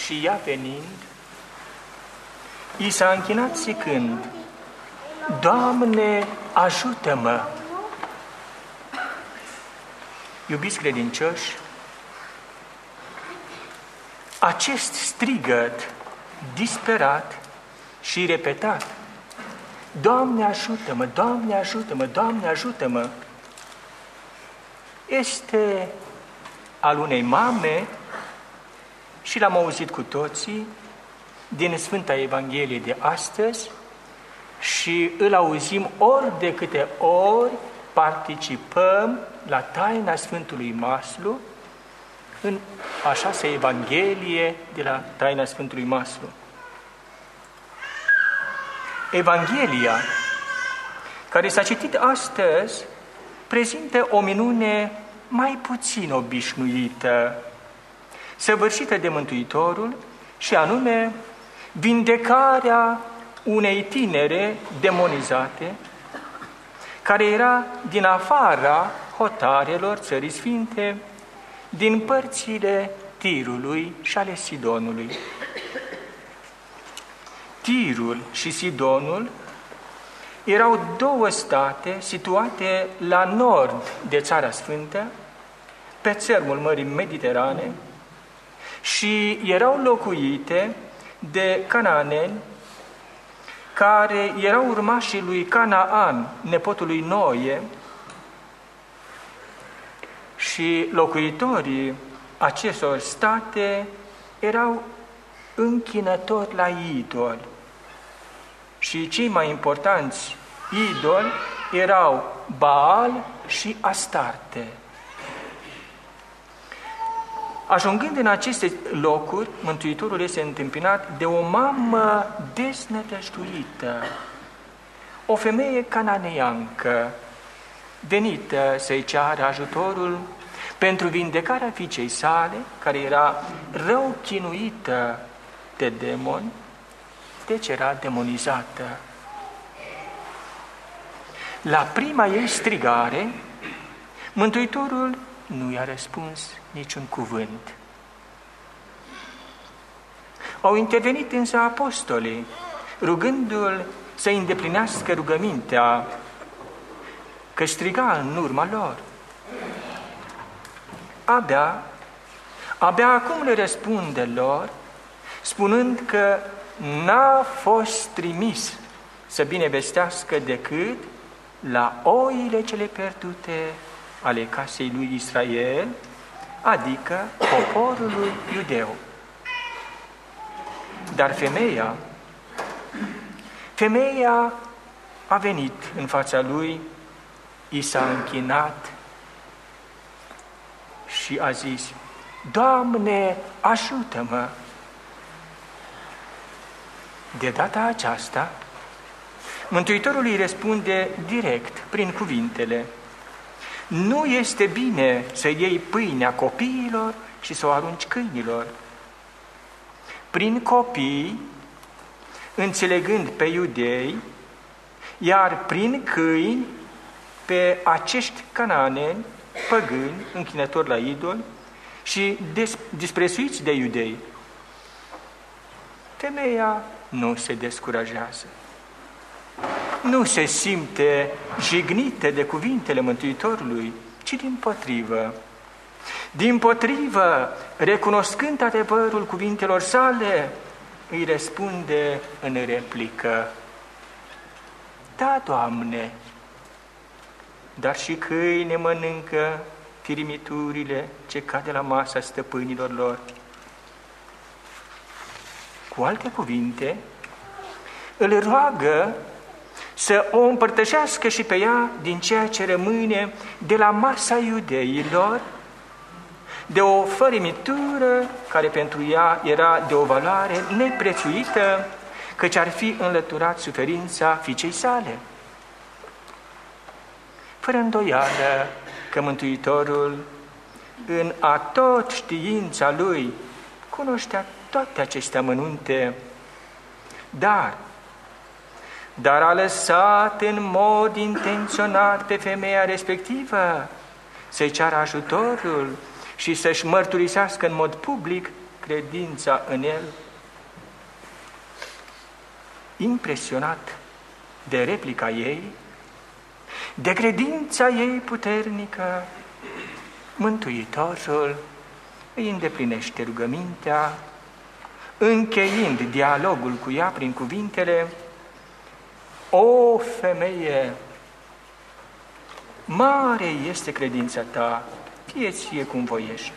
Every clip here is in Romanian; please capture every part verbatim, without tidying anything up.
și ea venind, i s-a închinat zicând: Doamne, ajută-mă! Iubiți credincioși, acest strigăt disperat și repetat, Doamne, ajută-mă, Doamne, ajută-mă, Doamne, ajută-mă, este al unei mame și l-am auzit cu toții din Sfânta Evanghelie de astăzi și îl auzim ori de câte ori participăm la taina Sfântului Maslu în a șasea Evanghelie de la taina Sfântului Maslu. Evanghelia care s-a citit astăzi prezintă o minune mai puțin obișnuită, săvârșită de Mântuitorul, și anume vindecarea unei tinere demonizate, care era din afara hotarelor Țării Sfinte, din părțile Tirului și ale Sidonului. Tirul și Sidonul erau două state situate la nord de Țara Sfântă, pe țărmul Mării Mediterane, și erau locuite de canaaneni care erau urmașii lui Canaan, nepotul lui Noe, și locuitorii acestor state erau închinători la idoli. Și cei mai importanți idoli erau Baal și Astarte. Ajungând în aceste locuri, Mântuitorul este întâmpinat de o mamă desnădăjduită, o femeie cananeancă, venită să-i ceară ajutorul pentru vindecarea fiicei sale, care era rău chinuită de demoni, deci era demonizată. La prima ei strigare, Mântuitorul nu i-a răspuns niciun cuvânt. Au intervenit însă apostolii, rugându-l să îndeplinească rugămintea, că striga în urma lor. Abia, abia acum le răspunde lor, spunând că n-a fost trimis să binevestească decât la oile cele pierdute ale casei lui Israel, adică poporului iudeu. Dar femeia, femeia a venit în fața lui, i s-a închinat și a zis: Doamne, ajută-mă! De data aceasta, Mântuitorul îi răspunde direct, prin cuvintele: Nu este bine să iei pâinea copiilor și să o arunci câinilor. Prin copii, înțelegând pe iudei, iar prin câini pe acești canaaneni, păgâni, închinători la idoli și disprețuiți de iudei. Femeia nu se descurajează, nu se simte jignită de cuvintele Mântuitorului, ci dimpotrivă. Dimpotrivă, recunoscând adevărul cuvintelor sale, îi răspunde în replică: Da, Doamne, dar și câine mănâncă tirimiturile ce cad de la masa stăpânilor lor. Cu alte cuvinte, îl roagă să o împărtășească și pe ea din ceea ce rămâne de la masa iudeilor, de o fărimitură care pentru ea era de o valoare neprețuită, căci ar fi înlăturat suferința fiicei sale. Fără îndoială că Mântuitorul, în a tot știința lui, cunoștea toate aceste amănunte, dar, dar a lăsat în mod intenționat pe femeia respectivă să-i ceară ajutorul și să-și mărturisească în mod public credința în El, impresionat de replica ei, de credința ei puternică, Mântuitorul îi îndeplinește rugămintea, încheind dialogul cu ea prin cuvintele: o femeie, mare este credința ta, fie ție cum voiești.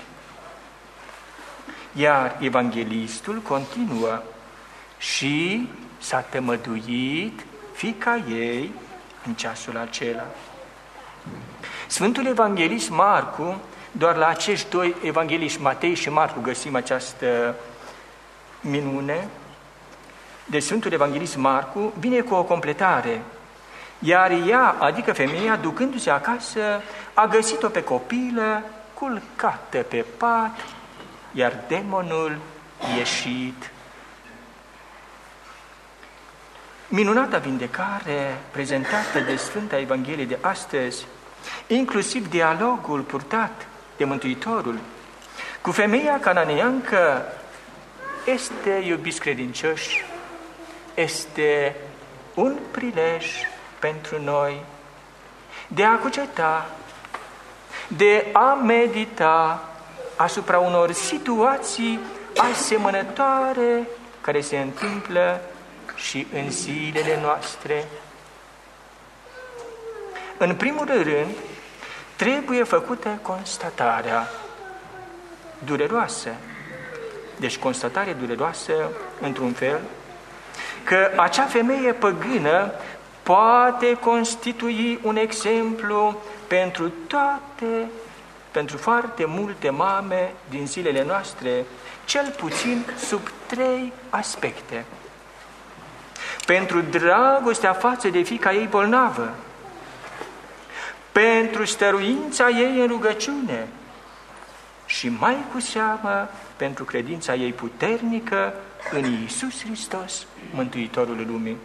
Iar evanghelistul continuă: și s-a tămăduit fiica ei în ceasul acela. Sfântul Evanghelist Marcu, doar la acești doi evangeliști, Matei și Marcu, găsim această minune. Deci Sfântul Evanghelist Marcu vine cu o completare. Iar ea, adică femeia, ducându-se acasă, a găsit-o pe copilă culcată pe pat, iar demonul ieșit. Minunata vindecare prezentată de Sfânta Evanghelie de astăzi, inclusiv dialogul purtat de Mântuitorul cu femeia cananeancă, este, iubiți credincioși, este un prilej pentru noi de a cuceta, de a medita asupra unor situații asemănătoare care se întâmplă și în zilele noastre. În primul rând, trebuie făcută constatarea dureroasă, deci constatare dureroasă, într-un fel, că acea femeie păgână poate constitui un exemplu pentru toate, pentru foarte multe mame din zilele noastre, cel puțin sub trei aspecte. Pentru dragostea față de fiica ei bolnavă, pentru stăruința ei în rugăciune și mai cu seamă pentru credința ei puternică în Iisus Hristos, Mântuitorul lumii.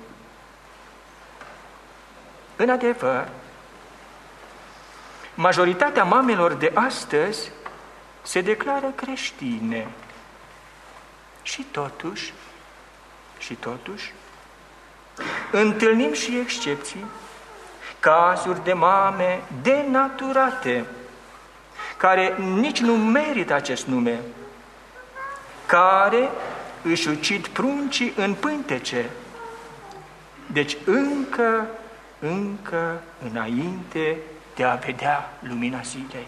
În adevăr, majoritatea mamelor de astăzi se declară creștine și totuși, și totuși, întâlnim și excepții, cazuri de mame denaturate, care nici nu merită acest nume, care își ucid pruncii în pântece, deci încă, încă înainte de a vedea lumina zilei.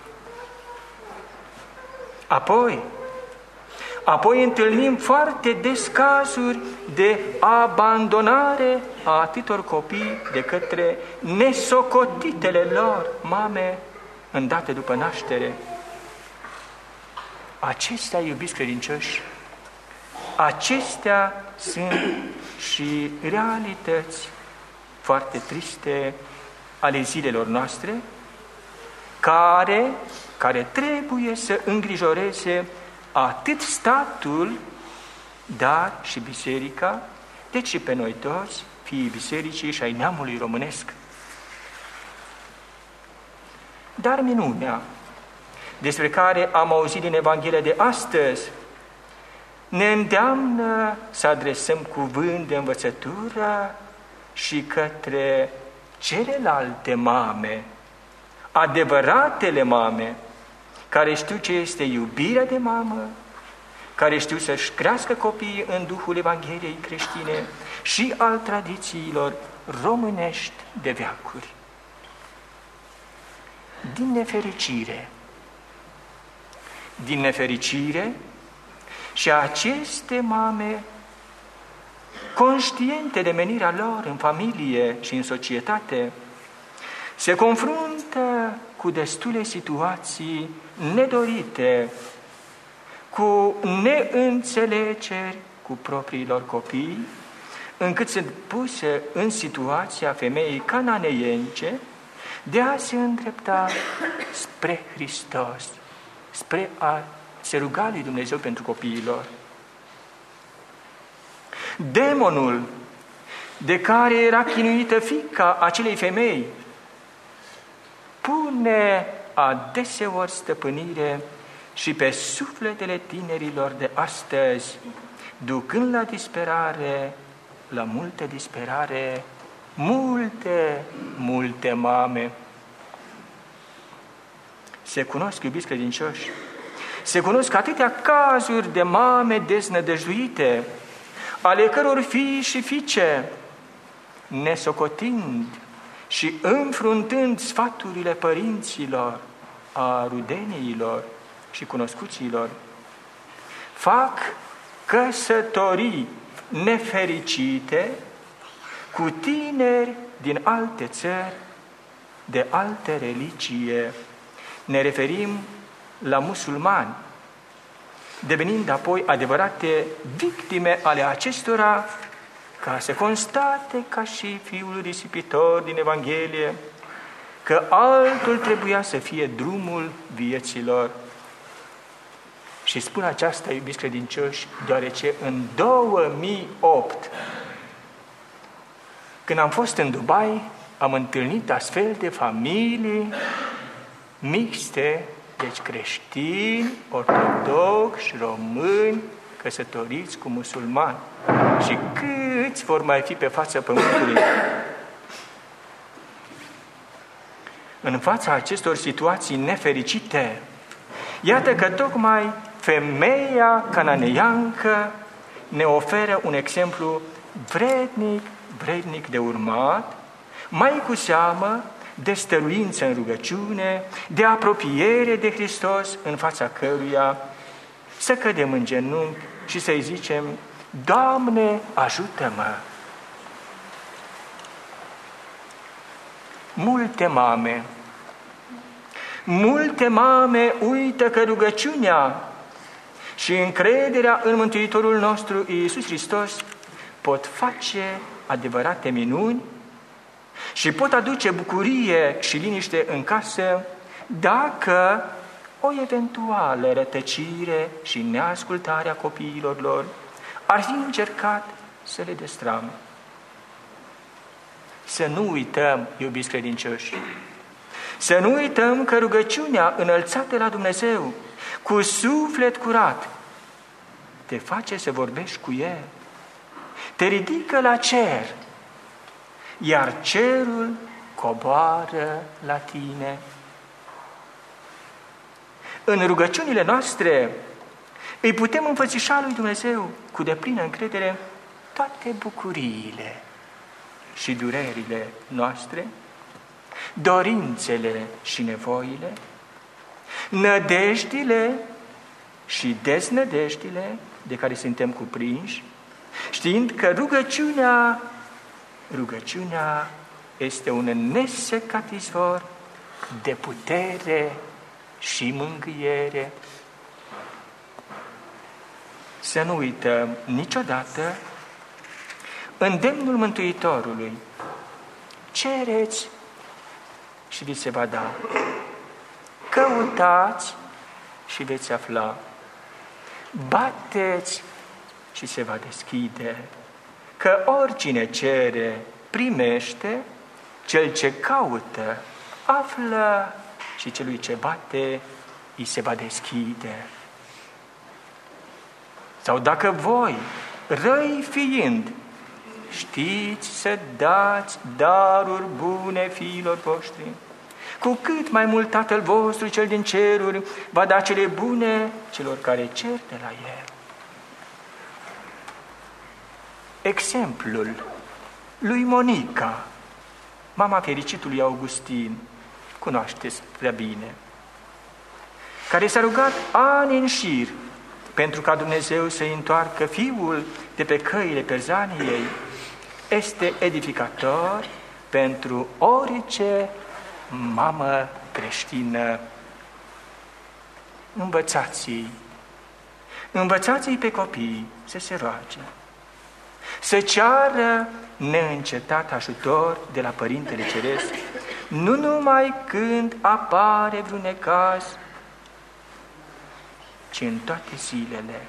Apoi, apoi întâlnim foarte des cazuri de abandonare a atâtor copii de către nesocotitele lor mame îndată după naștere. Acestea, iubiți credincioși, acestea sunt și realități foarte triste ale zilelor noastre, care, care trebuie să îngrijoreze atât statul, dar și biserica, deci și pe noi toți, fiii bisericii și ai neamului românesc. Dar minunea despre care am auzit din Evanghelia de astăzi ne îndeamnă să adresăm cuvânt de învățătură și către celelalte mame, adevăratele mame, care știu ce este iubirea de mamă, care știu să-și crească copiii în duhul Evangheliei creștine și al tradițiilor românești de veacuri. Din nefericire, din nefericire, și aceste mame, conștiente de menirea lor în familie și în societate, se confruntă cu destule situații nedorite, cu neînțelegeri cu propriilor copii, încât sunt puse în situația femeii cananeience de a se îndrepta spre Hristos, spre a se ruga lui Dumnezeu pentru copiii lor. Demonul de care era chinuită fiica acelei femei pune adeseori stăpânire și pe sufletele tinerilor de astăzi, ducând la disperare, la multă disperare, multe, multe mame. Se cunosc, iubiți credincioși, se cunosc atâtea cazuri de mame deznădăjduite, ale căror fii și fiice, nesocotind și înfruntând sfaturile părinților, a rudeniilor și cunoscuților, fac căsătorii nefericite cu tineri din alte țări, de alte religie. Ne referim la musulmani, devenind apoi adevărate victime ale acestora, ca să constate, ca și fiul risipitor din Evanghelie, că altul trebuia să fie drumul vieților. Și spun aceasta, iubiți credincioși, deoarece în două mii opt, când am fost în Dubai, am întâlnit astfel de familii mixte, deci creștini, ortodoxi, români, căsătoriți cu musulmani. Și câți vor mai fi pe fața pământului? În fața acestor situații nefericite, iată că tocmai femeia cananeiancă ne oferă un exemplu vrednic, vrednic de urmat, mai cu seamă de stăruință în rugăciune, de apropiere de Hristos, în fața căruia să cădem în genunchi și să-i zicem: Doamne, ajută-mă! Multe mame, multe mame uită că rugăciunea și încrederea în Mântuitorul nostru Iisus Hristos pot face adevărate minuni și pot aduce bucurie și liniște în casă dacă o eventuală rătăcire și neascultarea copiilor lor ar fi încercat să le destrame. Să nu uităm, iubiți credincioși, să nu uităm că rugăciunea înălțată la Dumnezeu cu suflet curat te face să vorbești cu El, te ridică la cer, iar cerul coboară la tine. În rugăciunile noastre îi putem înfățișa lui Dumnezeu cu deplină încredere toate bucuriile și durerile noastre, dorințele și nevoile, nădejdile și deznădejdile de care suntem cuprinși, știind că rugăciunea, rugăciunea este un nesecat izvor de putere și mângâiere. Să nu uităm niciodată îndemnul Mântuitorului: cereți și vi se va da, căutați și veți afla, bateți și se va deschide, că oricine cere primește, cel ce caută află și celui ce bate îi se va deschide. Sau dacă voi, răi fiind, știți să dați daruri bune fiilor voștri, cu cât mai mult Tatăl vostru cel din ceruri va da cele bune celor care cer de la El. Exemplul lui Monica, mama fericitului Augustin, cunoașteți prea bine, care s-a rugat ani în șir pentru ca Dumnezeu să-i întoarcă fiul de pe căile Perzaniei, este edificator pentru orice mamă creștină. Învățați-i, învățați-i pe copii să se roage, să ceară neîncetat ajutor de la Părintele Ceresc, nu numai când apare vreun necaz, ci în toate zilele.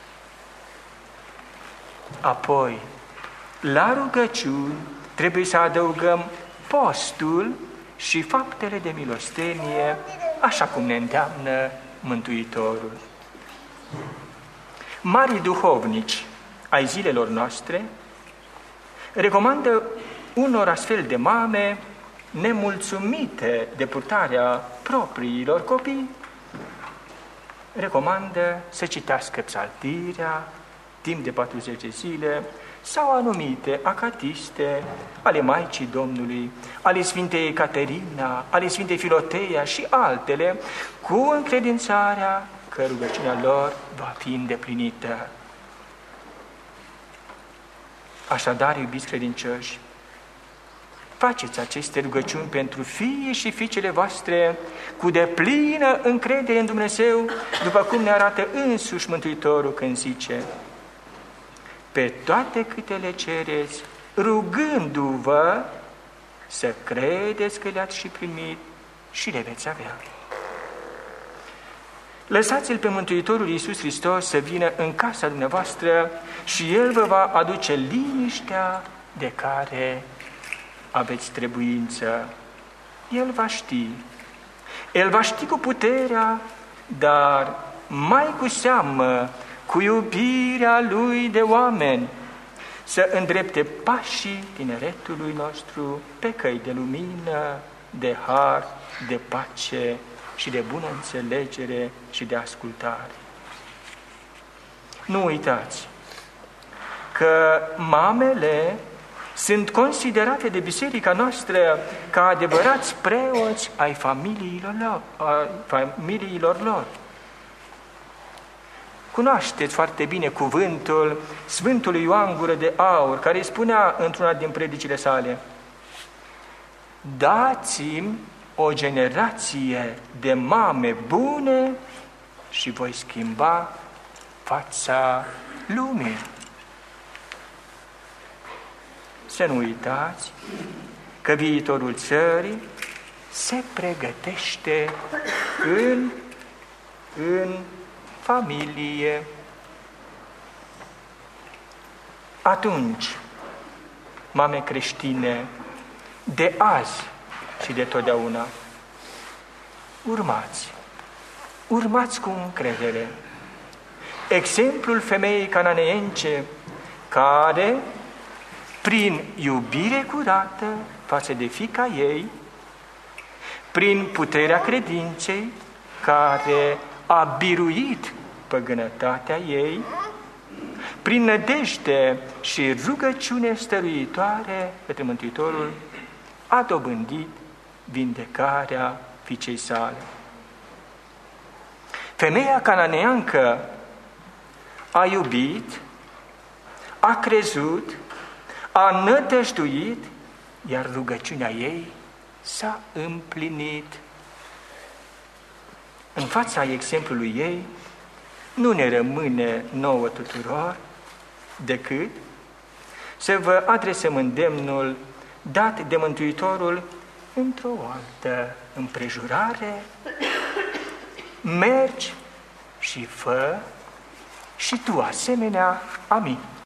Apoi, la rugăciuni trebuie să adăugăm postul și faptele de milostenie, așa cum ne îndeamnă Mântuitorul. Marii duhovnici ai zilelor noastre recomandă unor astfel de mame nemulțumite de purtarea propriilor copii, recomandă să citească psaltirea timp de patruzeci de zile sau anumite acatiste ale Maicii Domnului, ale Sfintei Caterina, ale Sfintei Filoteia și altele, cu încredințarea că rugăciunea lor va fi îndeplinită. Așadar, iubiți credincioși, faceți aceste rugăciuni pentru fiii și fiicele voastre cu deplină încredere în Dumnezeu, după cum ne arată însuși Mântuitorul când zice: pe toate câte le cereți, rugându-vă, să credeți că le-ați și primit și le veți avea. Lăsați-L pe Mântuitorul Iisus Hristos să vină în casa dumneavoastră și El vă va aduce liniștea de care aveți trebuință. El va ști. El va ști cu puterea, dar mai cu seamă cu iubirea Lui de oameni, să îndrepte pașii tineretului nostru pe căi de lumină, de har, de pace și de bună înțelegere și de ascultare. Nu uitați că mamele sunt considerate de biserica noastră ca adevărați preoți ai familiilor lor. Ai familiilor lor. Cunoașteți foarte bine cuvântul Sfântului Ioan Gură de Aur, care spunea într-una din predicile sale: dați-mi o generație de mame bune și voi schimba fața lumii. Să nu uitați că viitorul țării se pregătește în, în familie. Atunci, mame creștine, de azi și de totdeauna, urmați, urmați cu încredere exemplul femeii cananeence care, prin iubire curată față de fiica ei, prin puterea credinței care a biruit păgânătatea ei, prin nădejde și rugăciune stăruitoare către Mântuitorul, a dobândit vindecarea fiicei sale. Femeia cananeancă a iubit, a crezut, a nădăjduit, iar rugăciunea ei s-a împlinit. În fața exemplului ei, nu ne rămâne nouă tuturor decât să vă adresăm îndemnul dat de Mântuitorul într-o altă împrejurare: mergi și fă și tu asemenea. Amin.